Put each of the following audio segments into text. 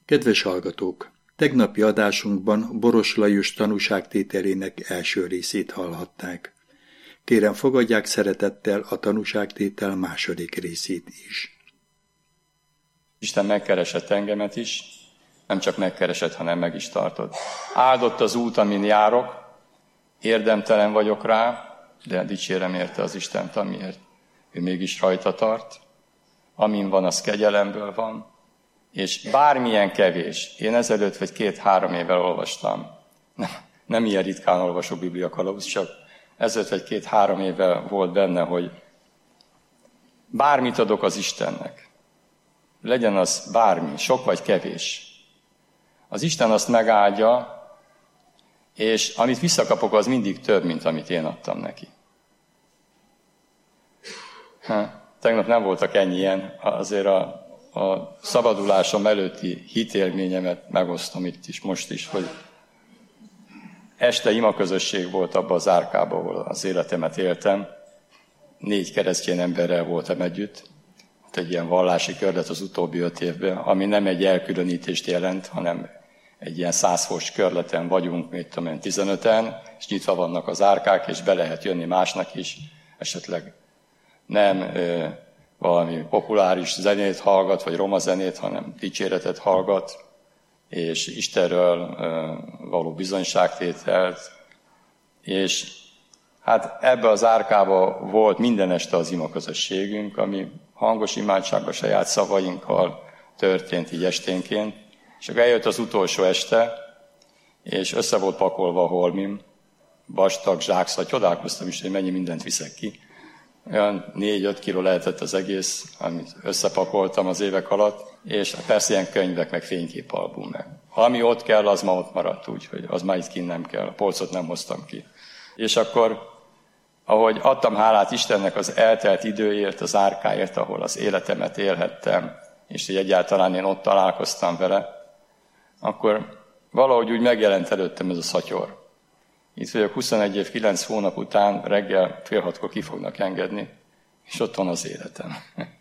Kedves hallgatók! Tegnapi adásunkban Boros Lajos tanúságtételének első részét hallhatták. Kérem, fogadják szeretettel a tanúságtétel második részét is. Isten megkeresett engemet is, nem csak megkeresett, hanem meg is tartott. Áldott az út, amin járok, érdemtelen vagyok rá, de dicsérem érte az Istent, amiért ő mégis rajta tart. Amin van, az kegyelemből van, és bármilyen kevés. Én ezelőtt vagy 2-3 évvel olvastam. Nem ilyen ritkán olvasok bibliakalauz, csak ezelőtt vagy 2-3 évvel volt benne, hogy bármit adok az Istennek. Legyen az bármi, sok vagy kevés. Az Isten azt megáldja, és amit visszakapok, az mindig több, mint amit én adtam neki. Tegnap nem voltak ennyien, azért a szabadulásom előtti hitélményemet megosztom itt is, most is, hogy este imaközösség volt abban az árkában, ahol az életemet éltem. 4 keresztény emberrel voltam együtt. Egy ilyen vallási körlet az utóbbi 5 évben, ami nem egy elkülönítést jelent, hanem egy ilyen 100 fós körleten vagyunk, mit tudom én, 15-en, és nyitva vannak az árkák, és be lehet jönni másnak is, esetleg nem valami populáris zenét hallgat, vagy roma zenét, hanem dicséretet hallgat, és Istenről való bizonyságtételt. És hát ebbe az árkába volt minden este az imaközösségünk, ami hangos imádságban, saját szavainkkal történt így esténként. És akkor eljött az utolsó este, és össze volt pakolva a holmim, vastag zsákszal, csodálkoztam is, hogy mennyi mindent viszek ki. Olyan 4-5 kiló lehetett az egész, amit összepakoltam az évek alatt, és persze ilyen könyvek, meg fényképalbum, meg. Ami ott kell, az ma ott maradt, úgyhogy az már itt kint nem kell, a polcot nem hoztam ki. És akkor, ahogy adtam hálát Istennek az eltelt időért, az árkáért, ahol az életemet élhettem, és hogy egyáltalán én ott találkoztam vele, akkor valahogy úgy megjelent előttem ez a szatyor. Itt vagyok 21 év, 9 hónap után, reggel 5:30 ki fognak engedni, és ott van az életem.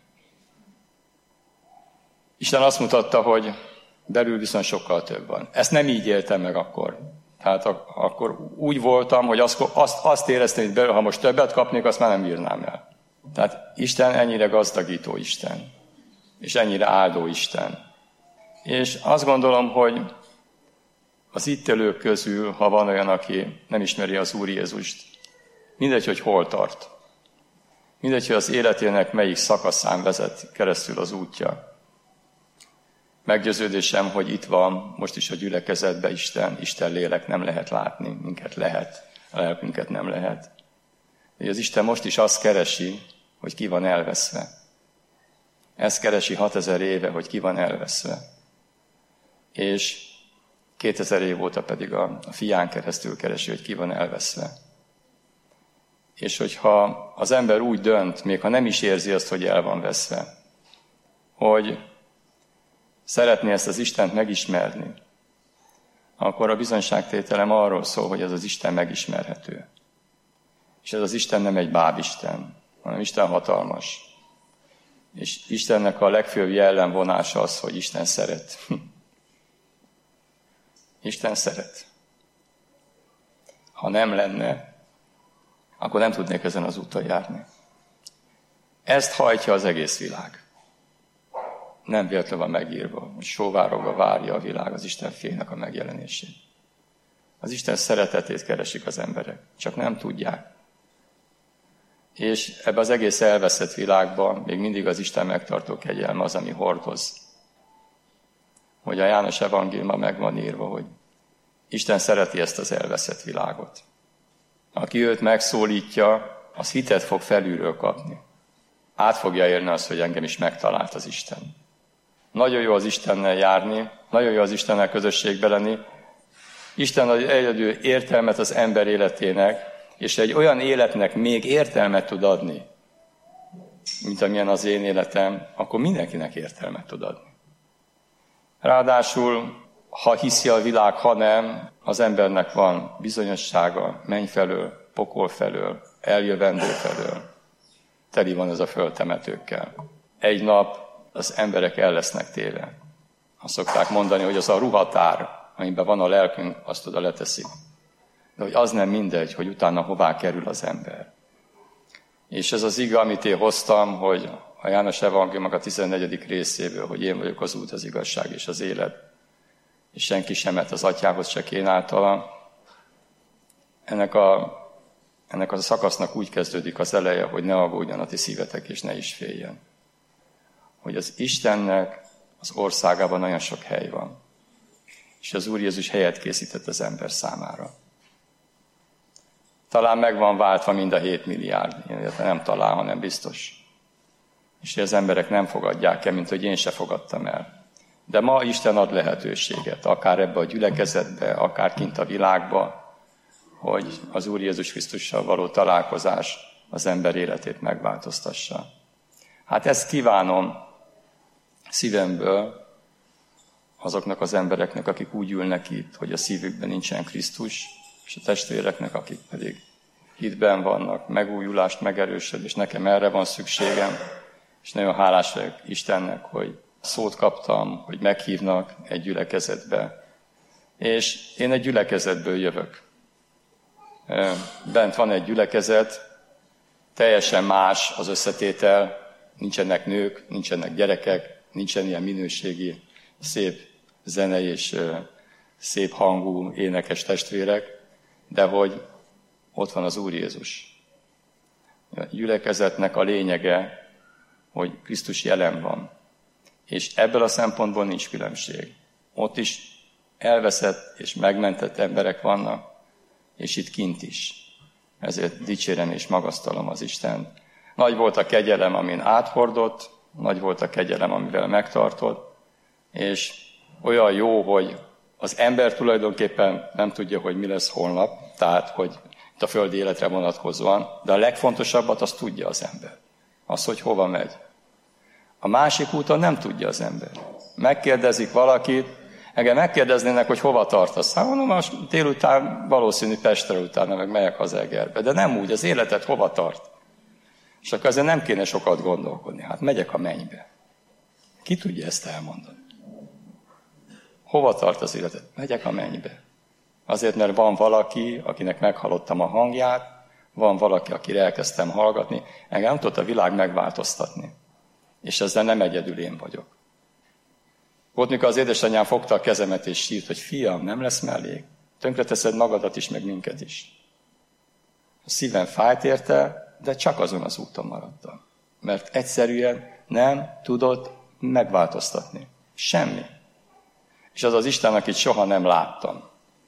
Isten azt mutatta, hogy belül viszont sokkal több van. Ezt nem így éltem meg akkor. Tehát akkor úgy voltam, hogy azt éreztem, hogy belül, ha most többet kapnék, azt már nem írnám el. Tehát Isten ennyire gazdagító Isten, és ennyire áldó Isten. És azt gondolom, hogy az itt élők közül, ha van olyan, aki nem ismeri az Úr Jézust, mindegy, hogy hol tart. Mindegy, hogy az életének melyik szakaszán vezet keresztül az útja. Meggyőződésem, hogy itt van most is a gyülekezetben Isten lélek, nem lehet látni, minket lehet, a lelkünket nem lehet. De az Isten most is azt keresi, hogy ki van elveszve. Ezt keresi 6000 éve, hogy ki van elveszve. És 2000 év óta pedig a fián keresztül keresi, hogy ki van elveszve. És hogyha az ember úgy dönt, még ha nem is érzi azt, hogy el van veszve, hogy szeretné ezt az Istent megismerni, akkor a bizonyságtételem arról szól, hogy ez az Isten megismerhető. És ez az Isten nem egy bábisten, hanem Isten hatalmas. És Istennek a legfőbb jellemvonása az, hogy Isten szeret. Isten szeret. Ha nem lenne, akkor nem tudnék ezen az úton járni. Ezt hajtja az egész világ. Nem véletlenül van megírva, hogy sóvárogva várja a világ az Isten fiainak a megjelenését. Az Isten szeretetét keresik az emberek, csak nem tudják. És ebbe az egész elveszett világban még mindig az Isten megtartó kegyelme az, ami hordoz. Hogy a János evangéliumban meg van írva, hogy Isten szereti ezt az elveszett világot. Aki őt megszólítja, az hitet fog felülről kapni. Át fogja érni azt, hogy engem is megtalált az Isten. Nagyon jó az Istennel járni, nagyon jó az Istennel közösségbe lenni. Isten ad egyedül értelmet az ember életének, és egy olyan életnek még értelmet tud adni, mint amilyen az én életem, akkor mindenkinek értelmet tud adni. Ráadásul, ha hiszi a világ, ha nem, az embernek van bizonyossága menny felől, pokol felől, eljövendő felől. Teli van ez a föld temetőkkel. Egy nap az emberek el lesznek téve. Azt szokták mondani, hogy az a ruhatár, amiben van a lelkünk, azt oda leteszik. De hogy az nem mindegy, hogy utána hová kerül az ember. És ez az ige, amit én hoztam, hogy a János evangéliumnak a 14. részéből, hogy én vagyok az út, az igazság és az élet, és senki sem mehet az atyához, csak én általam. Ennek a szakasznak úgy kezdődik az eleje, hogy ne aggódjon a ti szívetek, és ne is féljen. Hogy az Istennek az országában nagyon sok hely van. És az Úr Jézus helyet készített az ember számára. Talán meg van váltva mind a 7 milliárd, illetve nem talán, hanem biztos. És az emberek nem fogadják el, mint hogy én se fogadtam el. De ma Isten ad lehetőséget, akár ebbe a gyülekezetbe, akár kint a világba, hogy az Úr Jézus Krisztussal való találkozás az ember életét megváltoztassa. Hát ezt kívánom szívemből azoknak az embereknek, akik úgy ülnek itt, hogy a szívükben nincsen Krisztus, és a testvéreknek, akik pedig hitben vannak, megújulást, megerősödést, nekem erre van szükségem, és nagyon hálás vagyok Istennek, hogy szót kaptam, hogy meghívnak egy gyülekezetbe. És én egy gyülekezetből jövök. Bent van egy gyülekezet, teljesen más az összetétel, nincsenek nők, nincsenek gyerekek, nincsen ilyen minőségi, szép zene és szép hangú énekes testvérek, de hogy ott van az Úr Jézus. A gyülekezetnek a lényege, hogy Krisztus jelen van. És ebből a szempontból nincs különbség. Ott is elveszett és megmentett emberek vannak, és itt kint is. Ezért dicsérem és magasztalom az Istent. Nagy volt a kegyelem, amin áthordott, nagy volt a kegyelem, amivel megtartott, és olyan jó, hogy az ember tulajdonképpen nem tudja, hogy mi lesz holnap, tehát, hogy itt a földi életre vonatkozóan, de a legfontosabbat azt tudja az ember. Az, hogy hova megy. A másik úton nem tudja az ember. Megkérdezik valakit, engem megkérdeznének, hogy hova tartasz. Hát mondom, most délután valószínű Pestre utána, meg megyek haza Egerbe. De nem úgy, az életed hova tart. És akkor ezzel nem kéne sokat gondolkodni. Hát megyek a mennybe. Ki tudja ezt elmondani? Hova tart az életed? Megyek a mennybe. Azért, mert van valaki, akinek meghallottam a hangját, van valaki, akire elkezdtem hallgatni, engem nem tudott a világ megváltoztatni. És ezzel nem egyedül én vagyok. Volt, mikor az édesanyám fogta a kezemet és sírt, hogy fiam, nem lesz mellék. Tönkreteszed magadat is, meg minket is. A szívem fájt érte, de csak azon az úton maradtam. Mert egyszerűen nem tudott megváltoztatni. Semmi. És az az Isten, akit soha nem láttam.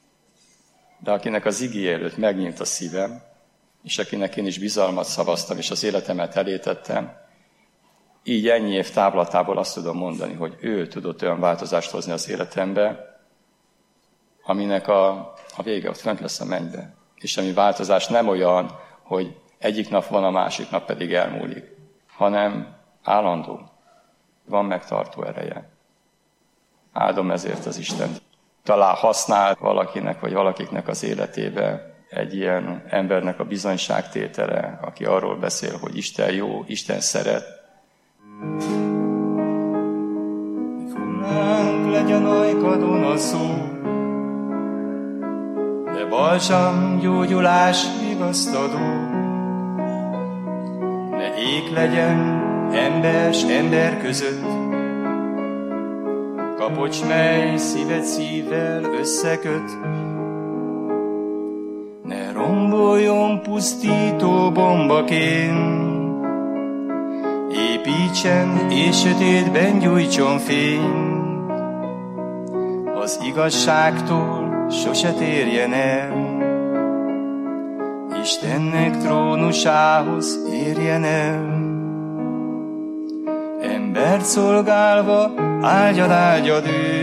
De akinek az igéje előtt megnyílt a szívem, és akinek én is bizalmat szavaztam, és az életemet elétettem, így ennyi év távlatából azt tudom mondani, hogy ő tudott olyan változást hozni az életembe, aminek a vége ott fent lesz a mennybe. És ami változás nem olyan, hogy egyik nap van, a másik nap pedig elmúlik, hanem állandó. Van megtartó ereje. Áldom ezért az Istent. Talán használ valakinek, vagy valakiknek az életébe egy ilyen embernek a bizonyságtétele, aki arról beszél, hogy Isten jó, Isten szeret. Funnánk legyen ajkadon a szó, de balsam gyógyulás vigasztadó. Ne ék legyen ember s ember között, kapocs, mely szíved szívvel összeköt. Ne romboljon pusztító bombaként, építsen és sötétben gyújtson fény. Az igazságtól sose térjen el, Istennek trónusához érjen el. Embert szolgálva áldjad ő,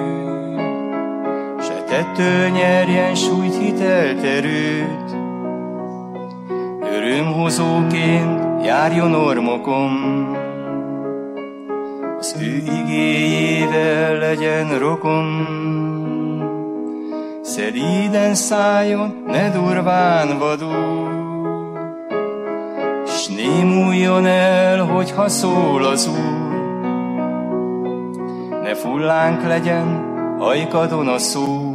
se tettől nyerjen súlyt, hitelt, erőt. Örömhozóként járjon ormokon, az ő igéjével legyen rokon. Szelíden szálljon, ne durván vadul, s némuljon el, hogyha szól az Úr. ne fullánk legyen ajkadon a szó,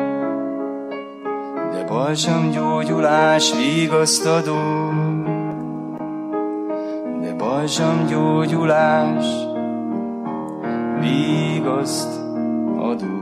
de balzsamgyógyulás vigasztadó, de balzsamgyógyulás vigasztadó.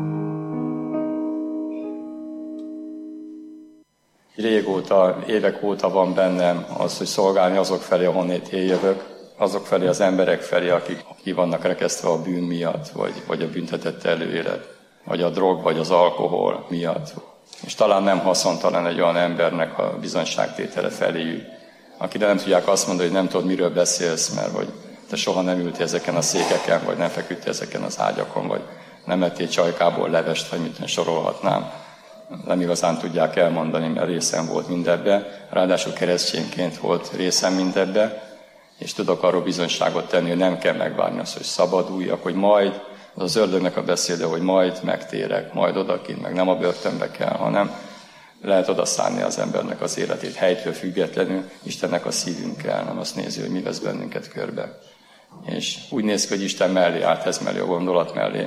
Régóta, évek óta van bennem az, hogy szolgálni azok felé, ahonnét én jövök, azok felé, az emberek felé, akik ki vannak rekesztve a bűn miatt, vagy a büntetett előélet, vagy a drog, vagy az alkohol miatt. És talán nem haszontalan egy olyan embernek a bizonyságtétele feléjük, akire nem tudják azt mondani, hogy nem tudod, miről beszélsz, mert hogy te soha nem ültél ezeken a székeken, vagy nem feküdtél ezeken az ágyakon, vagy nem ettél csajkából levest, vagy mit sorolhatnám. Nem igazán tudják elmondani, mert részem volt mindebbe, ráadásul keresztényként volt részem mindebbe, és tudok arról bizonyságot tenni, hogy nem kell megvárni azt, hogy szabaduljak, hogy majd, az ördögnek a beszéde, hogy majd megtérek, majd odakint, meg nem a börtönbe kell, hanem lehet odaszánni az embernek az életét helytől függetlenül, Istennek a szívünkkel, nem azt nézi, hogy mi vesz bennünket körbe. És úgy néz ki, hogy Isten mellé állt, ez mellé, a gondolat mellé.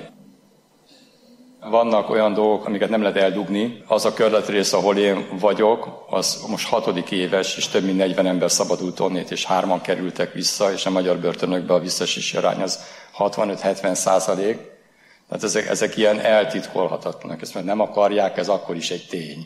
Vannak olyan dolgok, amiket nem lehet eldugni. Az a körletrész, ahol én vagyok, az most 6. éves, és több mint 40 ember szabadult onnét, és 3-an kerültek vissza, és a magyar börtönökben a visszaesési arány az 65-70%. Tehát ezek ilyen eltitkolhatatlanak. Ezt mert nem akarják, ez akkor is egy tény.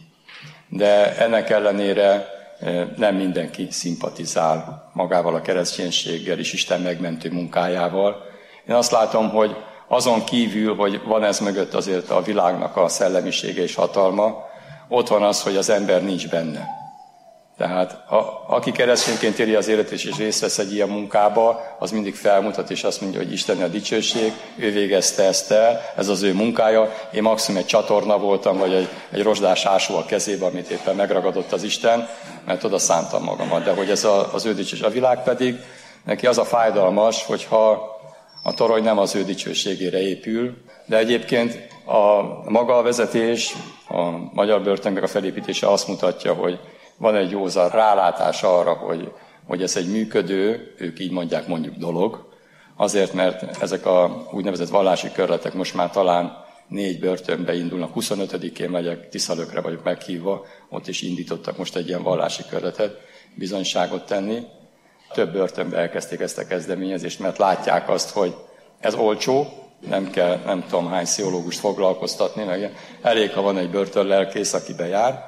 De ennek ellenére nem mindenki szimpatizál magával a kereszténységgel és Isten megmentő munkájával. Én azt látom, hogy azon kívül, hogy van ez mögött azért a világnak a szellemisége és hatalma, ott van az, hogy az ember nincs benne. Tehát aki keresztényként éli az életet és részt vesz egy ilyen munkába, az mindig felmutat és azt mondja, hogy Isten a dicsőség, ő végezte ezt el, ez az ő munkája. Én maximum egy csatorna voltam, vagy egy rozsdás ásó a kezébe, amit éppen megragadott az Isten, mert oda szántam magamat. De hogy ez az ő dicsőség. A világ pedig, neki az a fájdalmas, hogyha a torony nem az ő dicsőségére épül, de egyébként maga a vezetés, a magyar börtönnek a felépítése azt mutatja, hogy van egy józan rálátás arra, hogy ez egy működő, ők így mondják mondjuk dolog, azért, mert ezek a úgynevezett vallási körletek most már talán 4 börtönbe indulnak. 25-én megyek, Tiszalökre vagyok meghívva, ott is indítottak most egy ilyen vallási körletet, bizonyságot tenni. Több börtönbe elkezdték ezt a kezdeményezést, mert látják azt, hogy ez olcsó, nem kell nem tudom hány pszichológust foglalkoztatni, meg elég, ha van egy börtönlelkész, aki bejár,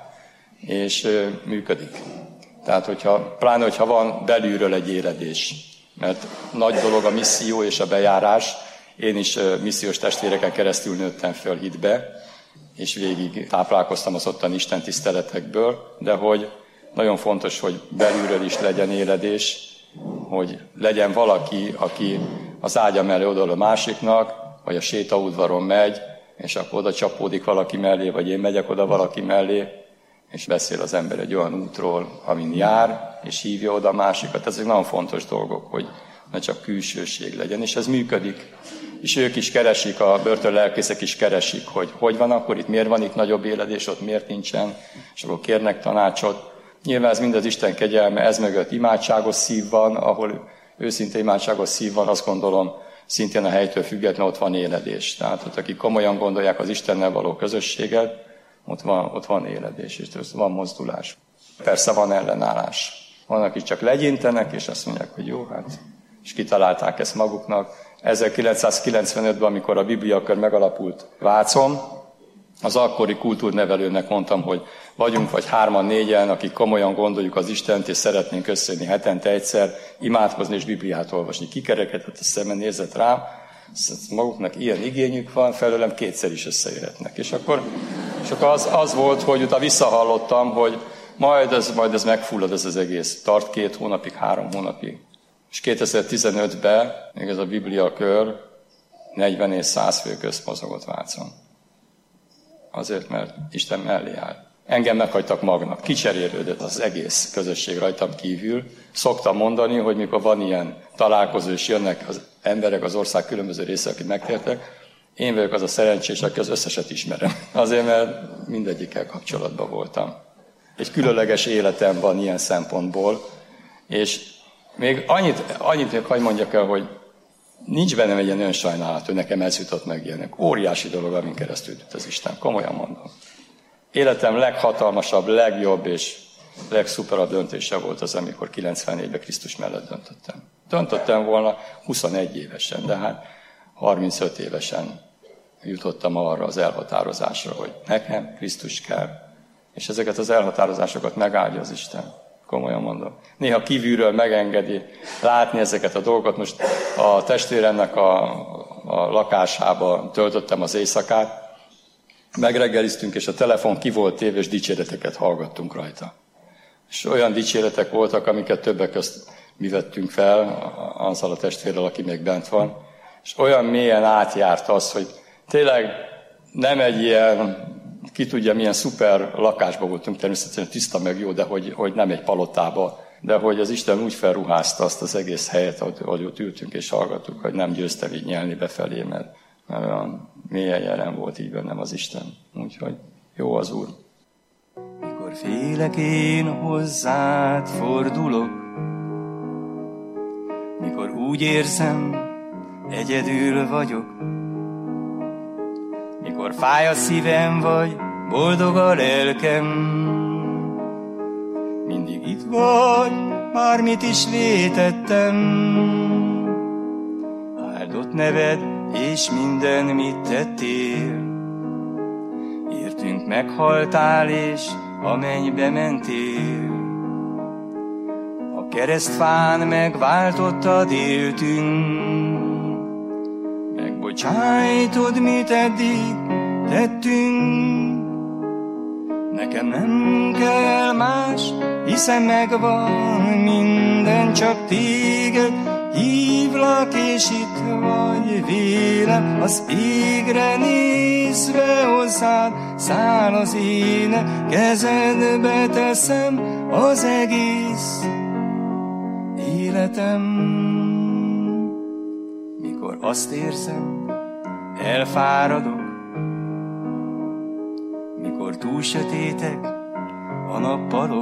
és működik. Tehát, pláne, hogyha van belülről egy éledés, mert nagy dolog a misszió és a bejárás. Én is missziós testvéreken keresztül nőttem föl hitbe, és végig táplálkoztam az ottani Isten tiszteletekből, de hogy nagyon fontos, hogy belülről is legyen éledés, hogy legyen valaki, aki az ágya mellé odaadja a másiknak, vagy a sétaudvaron megy, és akkor oda csapódik valaki mellé, vagy én megyek oda valaki mellé, és beszél az ember egy olyan útról, amin jár, és hívja oda a másikat. Ezek nagyon fontos dolgok, hogy ne csak külsőség legyen, és ez működik. És ők is keresik, a börtönlelkészek is keresik, hogy van akkor itt, miért van itt nagyobb éledés, ott miért nincsen, és akkor kérnek tanácsot. Nyilván ez mind az Isten kegyelme, ez mögött imádságos szív van, ahol őszinte imádságos szív van, azt gondolom, szintén a helytől független ott van éledés. Tehát ott, akik komolyan gondolják az Istennel való közösséget, ott van éledés, és van mozdulás. Persze van ellenállás. Van, akik csak legyintenek, és azt mondják, hogy jó, hát, és kitalálták ezt maguknak. 1995-ben, amikor a Bibliakör megalapult Vácon, az akkori kultúrnevelőnek mondtam, hogy vagyunk vagy 3-4-en, akik komolyan gondoljuk az Istent, és szeretnénk összejönni hetente egyszer, imádkozni és Bibliát olvasni. Kikerekedett a szemben, nézett rám, maguknak ilyen igényük van, felőlem 2-szer is összejöhetnek. És akkor az volt, hogy utána visszahallottam, hogy majd ez megfullad ez az egész. Tart 2 hónapig, 3 hónapig. És 2015-ben még ez a Bibliakör 40 és 100 fő közt mozogott Vácon. Azért, mert Isten mellé áll. Engem meghagytak magnak. Kicserélődött az egész közösség rajtam kívül. Szoktam mondani, hogy mikor van ilyen találkozó, és jönnek az emberek az ország különböző része, akik megtértek, én vagyok az a szerencsés, aki az összeset ismerem. Azért, mert mindegyikkel kapcsolatban voltam. Egy különleges életem van ilyen szempontból, és még annyit hadd mondjak el, hogy nincs bennem egy ilyen önsajnálat, hogy nekem ez jutott meg ilyenek. Óriási dolog, amin keresztül jut az Isten. Komolyan mondom. Életem leghatalmasabb, legjobb és legszuperabb döntése volt az, amikor 94-ben Krisztus mellett döntöttem. Döntöttem volna 21 évesen, de hát 35 évesen jutottam arra az elhatározásra, hogy nekem Krisztus kell. És ezeket az elhatározásokat megáldja az Isten. Komolyan mondom. Néha kívülről megengedi látni ezeket a dolgokat. Most a testvéremnek a lakásába töltöttem az éjszakát, megreggeliztünk, és a telefon ki volt téve, és dicséreteket hallgattunk rajta. És olyan dicséretek voltak, amiket többek közt mi vettünk fel, azzal a testvérrel, aki még bent van. És olyan mélyen átjárt az, hogy tényleg nem egy ilyen, ki tudja, milyen szuper lakásba voltunk, természetesen tiszta meg jó, de hogy nem egy palotába, de hogy az Isten úgy felruházta azt az egész helyet, ahogy ott ültünk és hallgattuk, hogy nem győztem így nyelni befelé, mert olyan mélyen jelen volt így bennem az Isten. Úgyhogy jó az Úr. Mikor félek, én hozzád fordulok, mikor úgy érzem, egyedül vagyok, mikor fáj a szívem, vagy boldog a lelkem, mindig itt vagy, bármit is vétettem. Áldott neved, és minden, mit tettél. Értünk meghaltál, és a mennybe mentél. A keresztfán megváltottad éltünk, megbocsájtod, mit eddig tettünk. Nekem nem kell más, hiszen megvan minden, csak téged hívlak, és itt vagy vélem. Az égre nézve hozzád száll az éne, kezedbe teszem az egész életem. Mikor azt érzem, elfáradok, mikor túl sötétek a nappalok,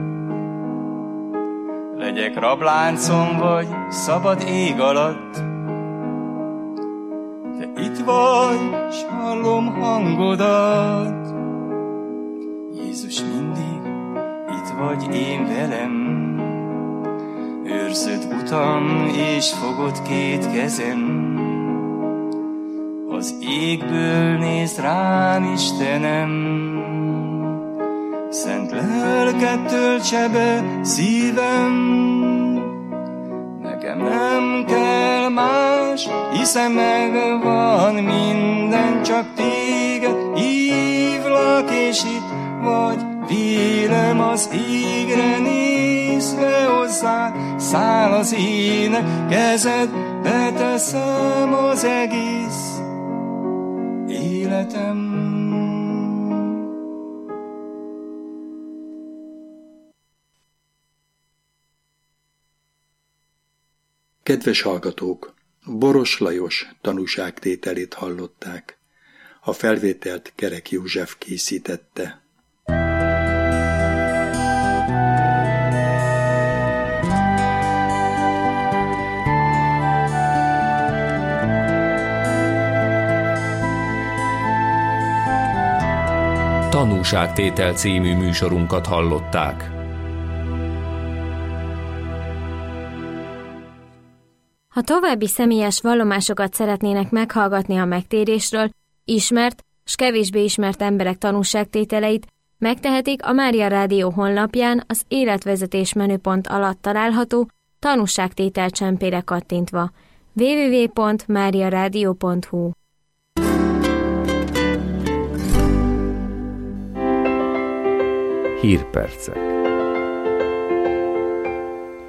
legyek rabláncon vagy szabad ég alatt, te itt vagy, s hallom hangodat. Jézus, mindig itt vagy én velem, őrzöd utam, és fogod két kezem. Az égből nézd rám, Istenem, szent lelked töltse be szívem. Nekem nem kell más, hiszen megvan minden, csak téged hívlak, és itt vagy vélem. Az égre nézve hozzád száll az ének, kezedbe teszem az egész életem. Kedves hallgatók! Boros Lajos tanúságtételét hallották. A felvételt Kerek József készítette. Tanúságtétel című műsorunkat hallották. Ha további személyes vallomásokat szeretnének meghallgatni a megtérésről, ismert s kevésbé ismert emberek tanúságtételeit, megtehetik a Mária Rádió honlapján az életvezetés menüpont alatt található tanúságtétel csempére kattintva. www.mariaradio.hu. Hírpercek.